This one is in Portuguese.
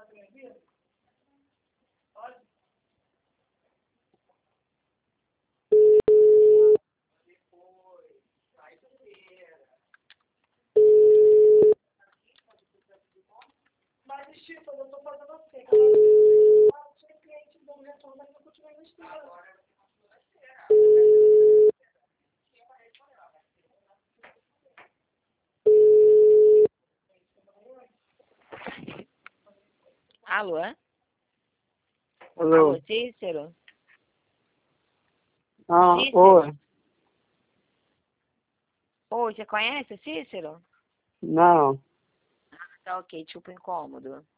Mas, tipo, eu tô fazendo assim. Tinha cliente do retorno, mas eu continuei no estilo. Alô? Alô? Alô, Cícero? Ah, Cícero? oi. Oi, você conhece o Cícero? Não. Tá ok, tipo incômodo.